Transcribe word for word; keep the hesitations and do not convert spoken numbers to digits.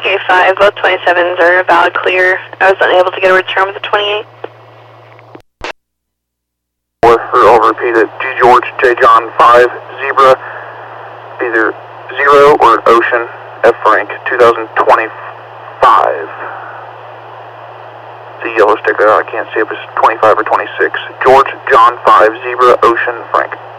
Okay, five, both twenty-sevens are valid clear. I was unable to get a return with the twenty-eight. I'll repeat it. G George, J John, five, Zebra, either zero or Ocean, F Frank, two thousand twenty-five. The yellow sticker, I can't see if it's twenty-five or twenty-six. George, John, five, Zebra, Ocean, Frank.